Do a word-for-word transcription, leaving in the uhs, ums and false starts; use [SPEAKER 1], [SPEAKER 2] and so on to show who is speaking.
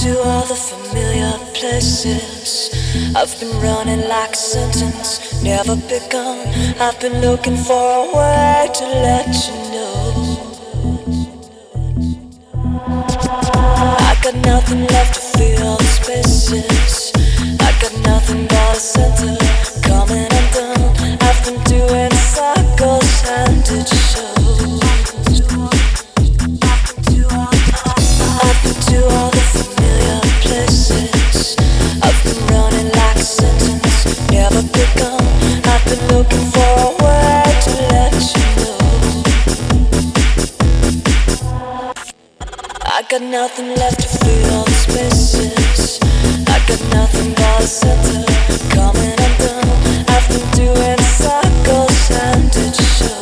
[SPEAKER 1] to all the familiar places. I've been running like a sentence, never begun. I've been looking for a way to let you know. I got nothing left to fill the spaces. I got nothing but a center coming undone. I've been doing cycles and it shows. I've been to all the familiar places. I've been running like a sentence, never begun. I've been looking for a way to let you know. I got nothing left to fill the spaces. I got nothing but a center coming undone. I've been doing cycles and it shows.